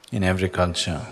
In every culture,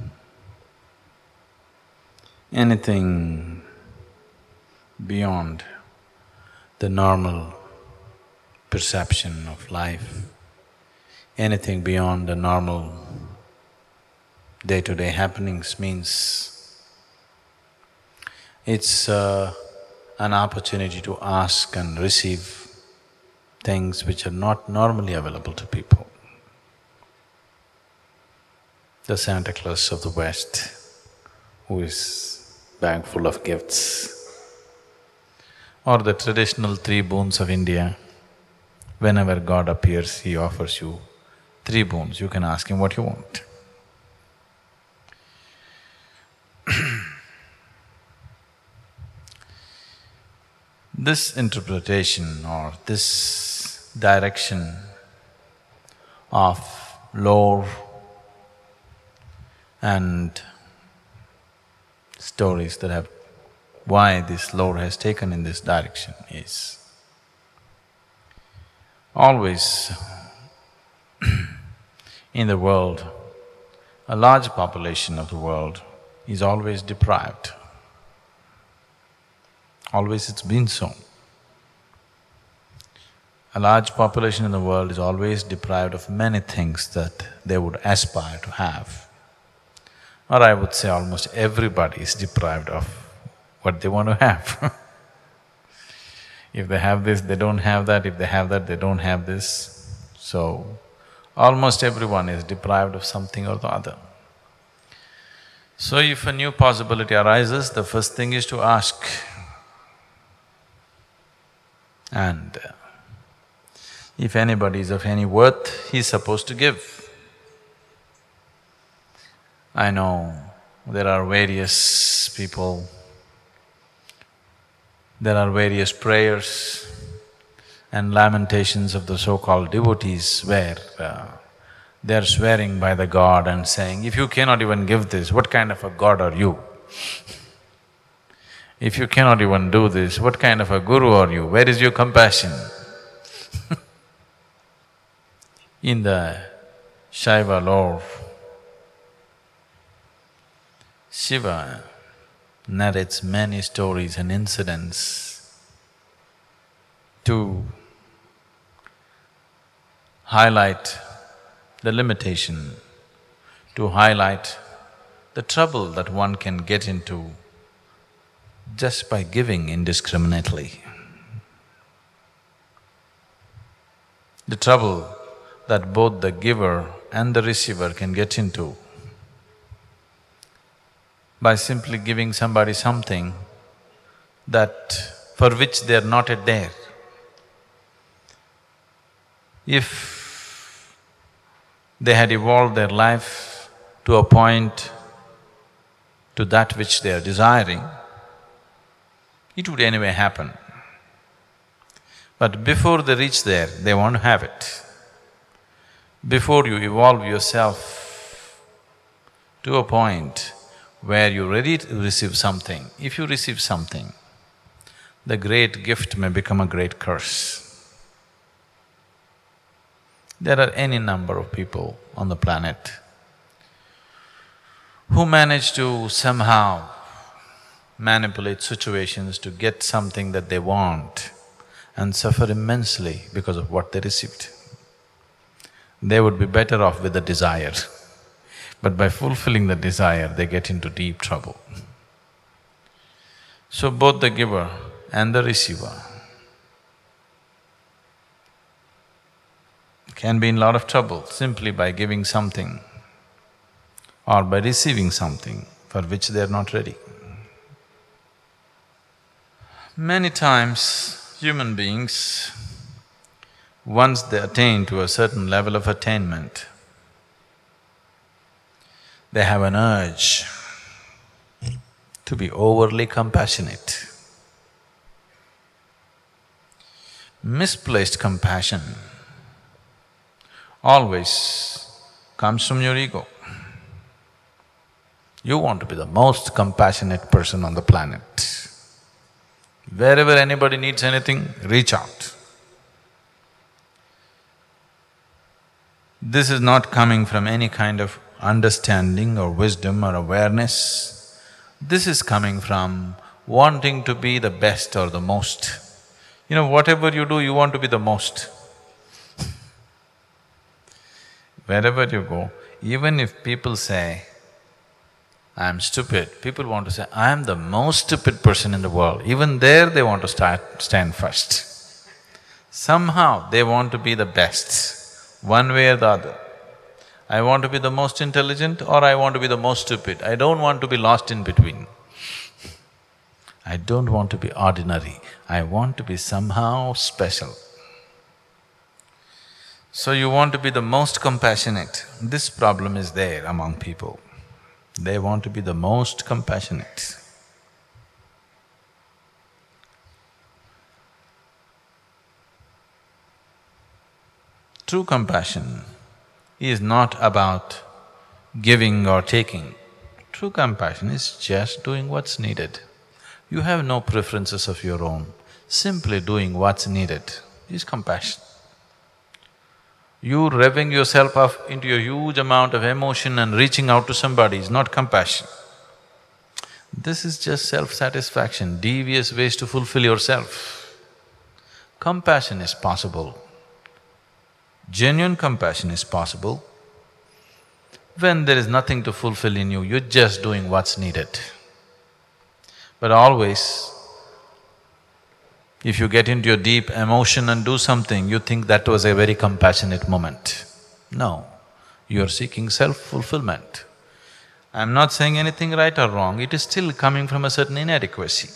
anything beyond the normal perception of life, anything beyond the normal day-to-day happenings means it's an opportunity to ask and receive things which are not normally available to people. The Santa Claus of the West, who is bag full of gifts, or the traditional three boons of India. Whenever God appears, he offers you three boons, you can ask him what you want. This interpretation or this direction of lore and stories that have… why this lore has taken in this direction is always in the world, a large population of the world is always deprived. Always it's been so. A large population in the world is always deprived of many things that they would aspire to have. Or I would say almost everybody is deprived of what they want to have. If they have this, they don't have that, if they have that, they don't have this. So, almost everyone is deprived of something or the other. So if a new possibility arises, the first thing is to ask. And if anybody is of any worth, he's supposed to give. I know there are various people, there are various prayers and lamentations of the so-called devotees where they're swearing by the god and saying, if you cannot even give this, what kind of a god are you? If you cannot even do this, what kind of a guru are you? Where is your compassion? In the Shaiva lore, Shiva narrates many stories and incidents to highlight the limitation, to highlight the trouble that one can get into just by giving indiscriminately. The trouble that both the giver and the receiver can get into by simply giving somebody something that… for which they are not yet there. If they had evolved their life to a point, to that which they are desiring, it would anyway happen. But before they reach there, they want to have it. Before you evolve yourself to a point where you're ready to receive something, if you receive something, the great gift may become a great curse. There are any number of people on the planet who manage to somehow manipulate situations to get something that they want and suffer immensely because of what they received. They would be better off with the desire, but by fulfilling the desire, they get into deep trouble. So both the giver and the receiver can be in a lot of trouble simply by giving something or by receiving something for which they are not ready. Many times, human beings, once they attain to a certain level of attainment, they have an urge to be overly compassionate. Misplaced compassion always comes from your ego. You want to be the most compassionate person on the planet. Wherever anybody needs anything, reach out. This is not coming from any kind of understanding or wisdom or awareness. This is coming from wanting to be the best or the most. You know, whatever you do, you want to be the most. Wherever you go, even if people say, I'm stupid, people want to say, I am the most stupid person in the world. Even there they want to stand first. Somehow they want to be the best, one way or the other. I want to be the most intelligent or I want to be the most stupid. I don't want to be lost in between. I don't want to be ordinary, I want to be somehow special. So you want to be the most compassionate. This problem is there among people. They want to be the most compassionate. True compassion is not about giving or taking. True compassion is just doing what's needed. You have no preferences of your own, simply doing what's needed is compassion. You revving yourself up into a huge amount of emotion and reaching out to somebody is not compassion. This is just self-satisfaction, devious ways to fulfill yourself. Compassion is possible. Genuine compassion is possible when there is nothing to fulfill in you, you're just doing what's needed. But always, if you get into your deep emotion and do something, you think that was a very compassionate moment. No, you're seeking self-fulfillment. I'm not saying anything right or wrong, it is still coming from a certain inadequacy.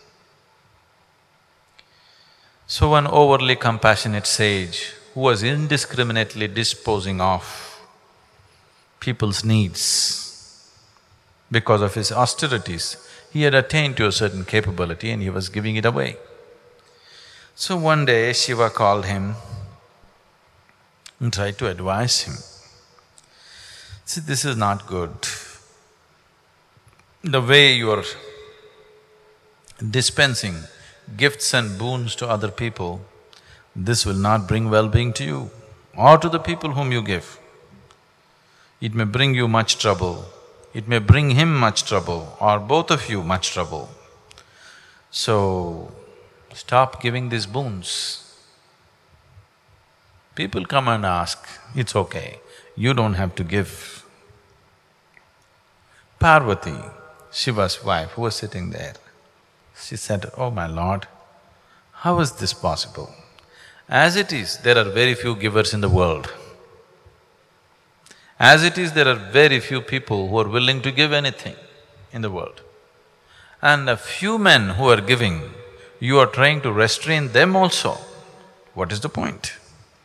So one overly compassionate sage who was indiscriminately disposing of people's needs because of his austerities, he had attained to a certain capability and he was giving it away. So one day Shiva called him and tried to advise him. See, this is not good. The way you are dispensing gifts and boons to other people, this will not bring well-being to you or to the people whom you give. It may bring you much trouble, it may bring him much trouble or both of you much trouble. So, stop giving these boons. People come and ask, it's okay, you don't have to give. Parvati, Shiva's wife, who was sitting there, she said, oh my lord, how is this possible? As it is, there are very few givers in the world. As it is, there are very few people who are willing to give anything in the world. And a few men who are giving, you are trying to restrain them also. What is the point?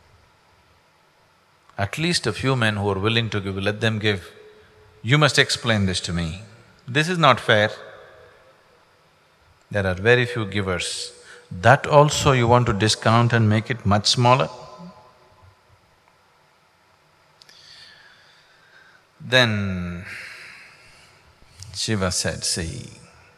At least a few men who are willing to give, let them give. You must explain this to me. This is not fair. There are very few givers. That also you want to discount and make it much smaller? Then Shiva said, see,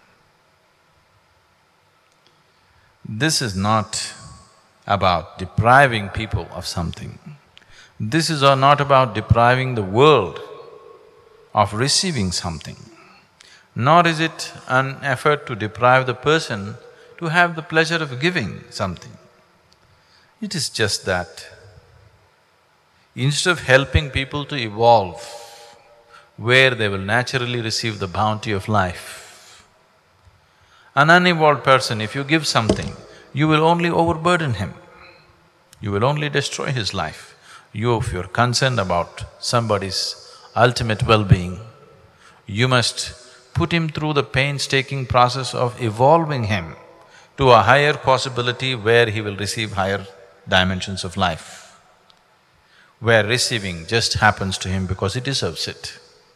this is not about depriving people of something. This is not about depriving the world of receiving something, nor is it an effort to deprive the person to have the pleasure of giving something. It is just that instead of helping people to evolve where they will naturally receive the bounty of life, an unevolved person, if you give something, you will only overburden him, you will only destroy his life. If you're concerned about somebody's ultimate well-being, you must put him through the painstaking process of evolving him to a higher possibility where he will receive higher dimensions of life, where receiving just happens to him because he deserves it.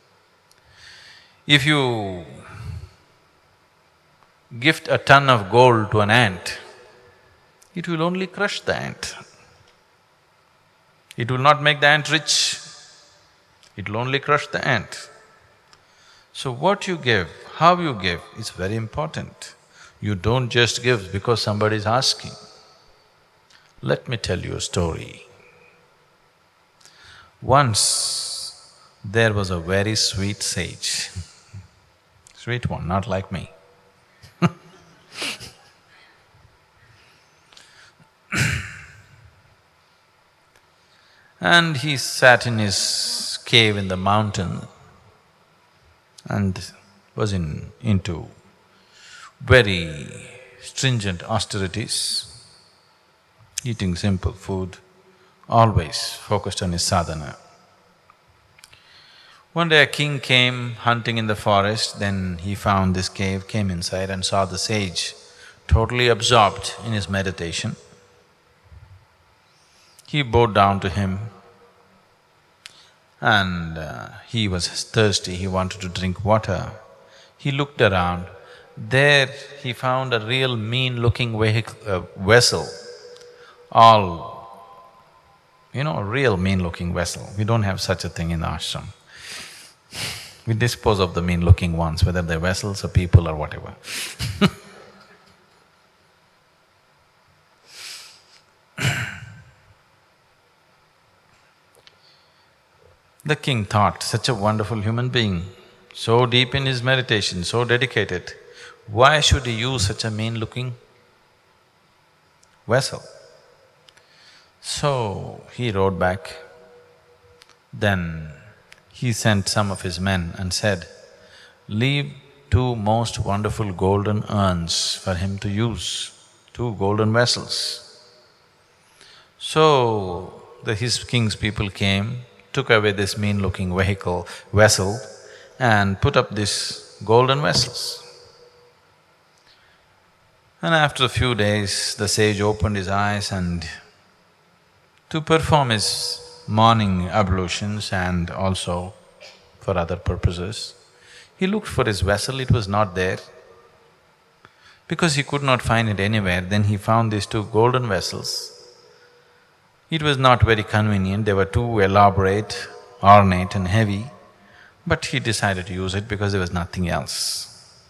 If you gift a ton of gold to an ant, it will only crush the ant. It will not make the ant rich, it will only crush the ant. So what you give, how you give is very important. You don't just give because somebody is asking. Let me tell you a story. Once there was a very sweet sage, sweet one, not like me. And he sat in his cave in the mountain and was into very stringent austerities, eating simple food, always focused on his sadhana. One day a king came hunting in the forest, then he found this cave, came inside and saw the sage totally absorbed in his meditation. He bowed down to him and he was thirsty, he wanted to drink water. He looked around, there he found a real mean-looking vessel, a real mean-looking vessel. We don't have such a thing in the ashram. We dispose of the mean-looking ones, whether they're vessels or people or whatever. The king thought, such a wonderful human being, so deep in his meditation, so dedicated, why should he use such a mean-looking vessel? So he rode back. Then he sent some of his men and said, leave two most wonderful golden urns for him to use, two golden vessels. So his king's people came, took away this mean-looking vessel and put up these golden vessels. And after a few days, the sage opened his eyes and to perform his morning ablutions and also for other purposes, he looked for his vessel, it was not there. Because he could not find it anywhere, then he found these two golden vessels. It was not very convenient, they were too elaborate, ornate and heavy, but he decided to use it because there was nothing else.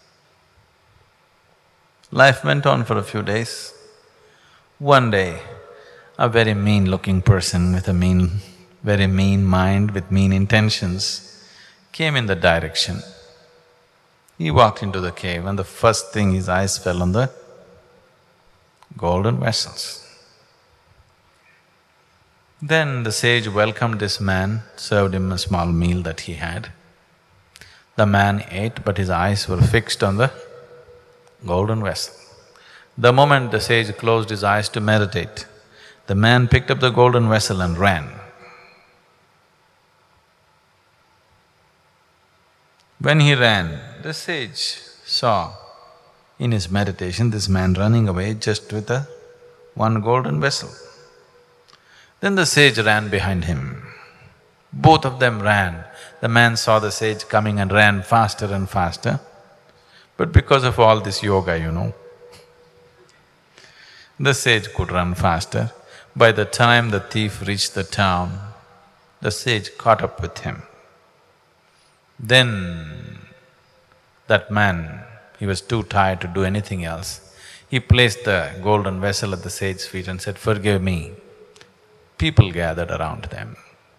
Life went on for a few days. One day, a very mean-looking person with a very mean mind, with mean intentions, came in the direction. He walked into the cave and the first thing his eyes fell on the golden vessels. Then the sage welcomed this man, served him a small meal that he had. The man ate, but his eyes were fixed on the golden vessel. The moment the sage closed his eyes to meditate, the man picked up the golden vessel and ran. When he ran, the sage saw in his meditation this man running away just with one golden vessel. Then the sage ran behind him. Both of them ran. The man saw the sage coming and ran faster and faster. But because of all this yoga, the sage could run faster. By the time the thief reached the town, the sage caught up with him. Then that man, he was too tired to do anything else. He placed the golden vessel at the sage's feet and said, "Forgive me." People gathered around them.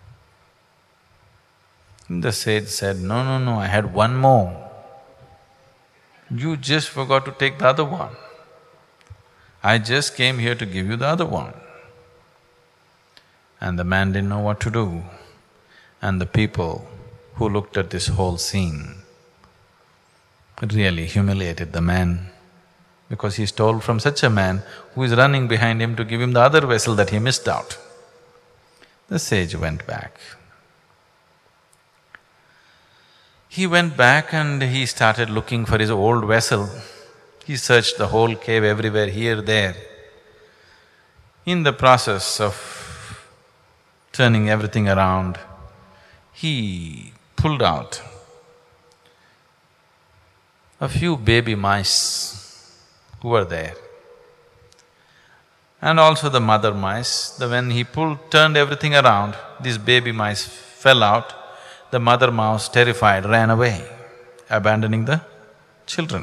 The sage said, No, I had one more. You just forgot to take the other one. I just came here to give you the other one. And the man didn't know what to do. And the people who looked at this whole scene really humiliated the man, because he stole from such a man who is running behind him to give him the other vessel that he missed out. The sage went back. He went back and he started looking for his old vessel. He searched the whole cave everywhere, here, there. In the process of turning everything around, he pulled out a few baby mice who were there, and also the mother mice. When he turned everything around, these baby mice fell out. The mother mouse, terrified, ran away, abandoning the children.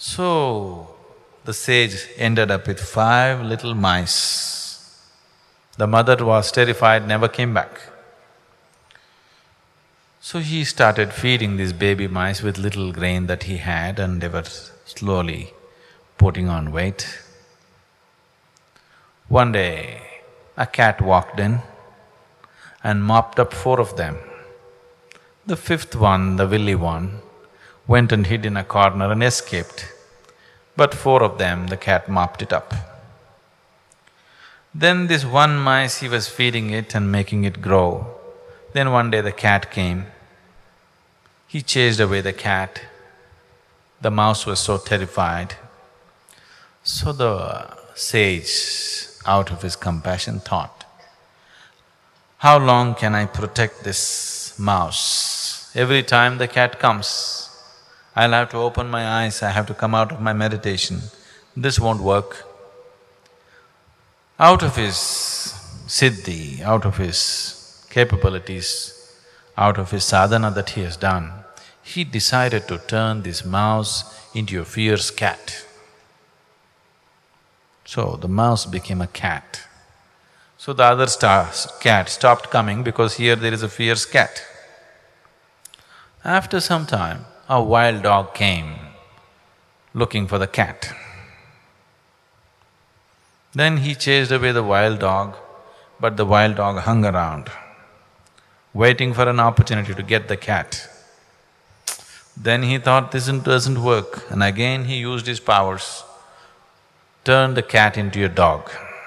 So, the sage ended up with 5 little mice The mother was terrified, never came back. So he started feeding these baby mice with little grain that he had, and they were slowly putting on weight. One day, a cat walked in and mopped up 4 of them. The 5th one, the willy one, went and hid in a corner and escaped. But 4 of them, the cat mopped it up. Then this one mice, he was feeding it and making it grow. Then one day the cat came. He chased away the cat. The mouse was so terrified. So the sage, out of his compassion, thought, how long can I protect this mouse? Every time the cat comes, I'll have to open my eyes, I have to come out of my meditation. This won't work. Out of his siddhi, out of his capabilities, out of his sadhana that he has done, he decided to turn this mouse into a fierce cat. So the mouse became a cat. So the other cat stopped coming because here there is a fierce cat. After some time, a wild dog came looking for the cat. Then he chased away the wild dog, but the wild dog hung around, waiting for an opportunity to get the cat. Then he thought this doesn't work, and again he used his powers, turned the cat into a dog.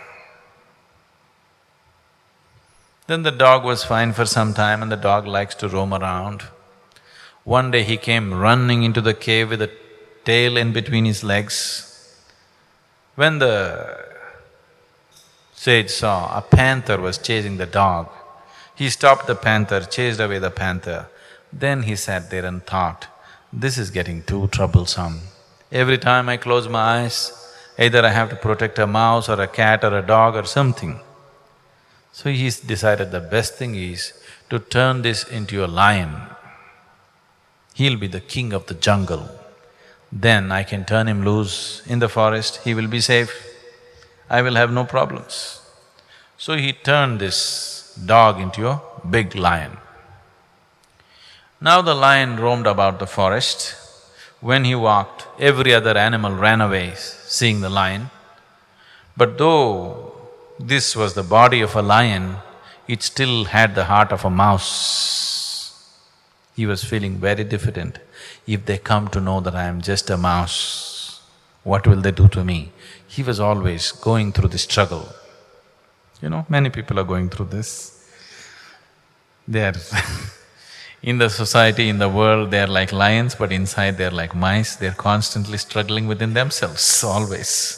Then the dog was fine for some time, and the dog likes to roam around. One day he came running into the cave with a tail in between his legs. When the sage saw a panther was chasing the dog, he stopped the panther, chased away the panther. Then he sat there and thought, this is getting too troublesome. Every time I close my eyes, either I have to protect a mouse or a cat or a dog or something. So he decided the best thing is to turn this into a lion. He'll be the king of the jungle. Then I can turn him loose in the forest, he will be safe. I will have no problems. So he turned this dog into a big lion. Now the lion roamed about the forest. When he walked, every other animal ran away seeing the lion. But though this was the body of a lion, it still had the heart of a mouse. He was feeling very diffident. If they come to know that I am just a mouse, what will they do to me? He was always going through this struggle. You know, many people are going through this. They are in the society, in the world, they are like lions, but inside they are like mice, they are constantly struggling within themselves, always.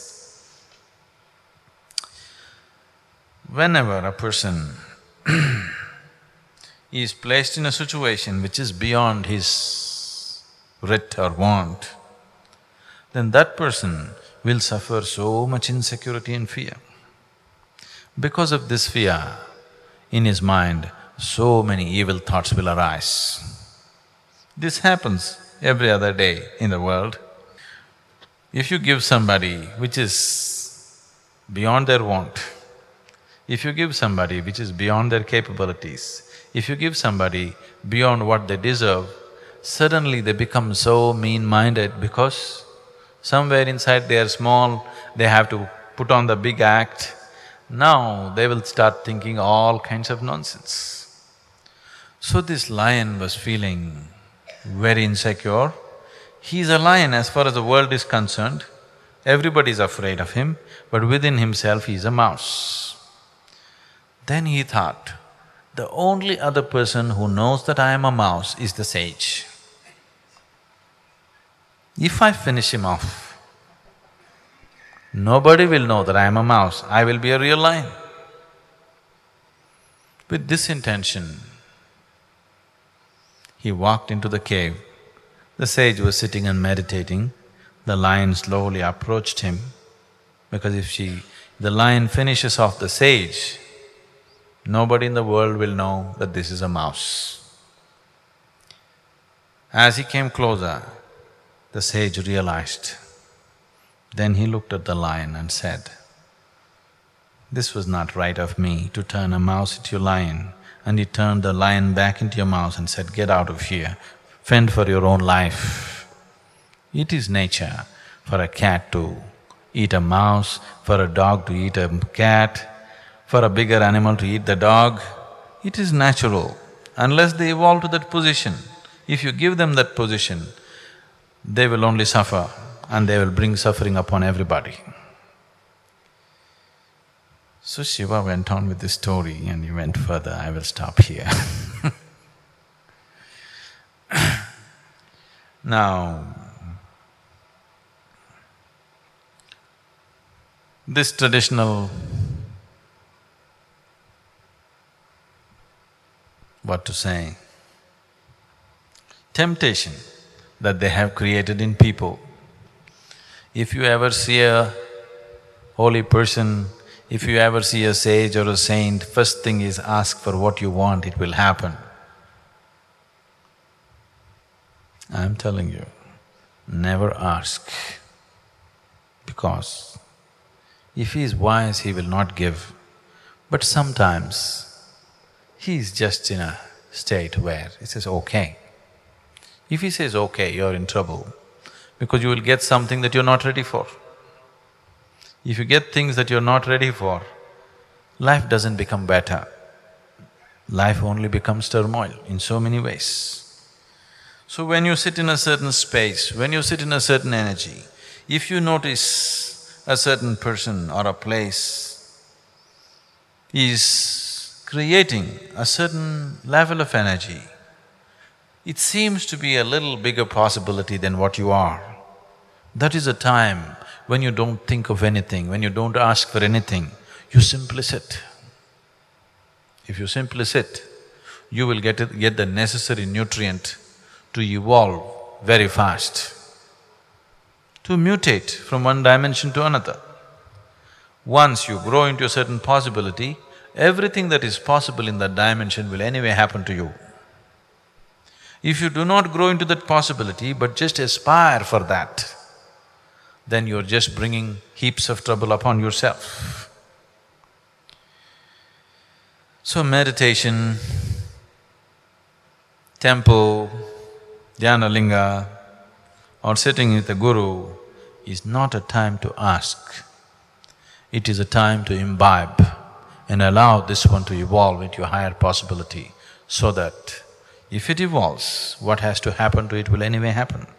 Whenever a person is placed in a situation which is beyond his writ or want, then that person will suffer so much insecurity and fear. Because of this fear, in his mind, so many evil thoughts will arise. This happens every other day in the world. If you give somebody which is beyond their want, if you give somebody which is beyond their capabilities, if you give somebody beyond what they deserve, suddenly they become so mean-minded because somewhere inside they are small, they have to put on the big act. Now they will start thinking all kinds of nonsense. So this lion was feeling very insecure. He is a lion as far as the world is concerned, everybody is afraid of him, but within himself he is a mouse. Then he thought, the only other person who knows that I am a mouse is the sage. If I finish him off, nobody will know that I am a mouse, I will be a real lion. With this intention, he walked into the cave. The sage was sitting and meditating. The lion slowly approached him, because if the lion finishes off the sage, nobody in the world will know that this is a mouse. As he came closer, the sage realized. Then he looked at the lion and said, This was not right of me to turn a mouse into a lion, and he turned the lion back into a mouse and said, get out of here, fend for your own life. It is nature for a cat to eat a mouse, for a dog to eat a cat, for a bigger animal to eat the dog. It is natural, unless they evolve to that position. If you give them that position, they will only suffer and they will bring suffering upon everybody. So Shiva went on with this story and he went further. I will stop here. Now, this traditional, what to say, temptation that they have created in people. If you ever see a holy person, if you ever see a sage or a saint, first thing is ask for what you want, it will happen. I'm telling you, never ask, because if he is wise, he will not give. But sometimes he is just in a state where he says, okay. If he says, okay, you're in trouble, because you will get something that you're not ready for. If you get things that you're not ready for, life doesn't become better. Life only becomes turmoil in so many ways. So when you sit in a certain space, when you sit in a certain energy, if you notice a certain person or a place is creating a certain level of energy, it seems to be a little bigger possibility than what you are. That is a time when you don't think of anything, when you don't ask for anything, you simply sit. If you simply sit, you will get the necessary nutrient to evolve very fast, to mutate from one dimension to another. Once you grow into a certain possibility, everything that is possible in that dimension will anyway happen to you. If you do not grow into that possibility but just aspire for that, then you're just bringing heaps of trouble upon yourself. So meditation, temple, dhyana linga or sitting with a guru is not a time to ask. It is a time to imbibe and allow this one to evolve into a higher possibility, so that if it evolves, what has to happen to it will anyway happen.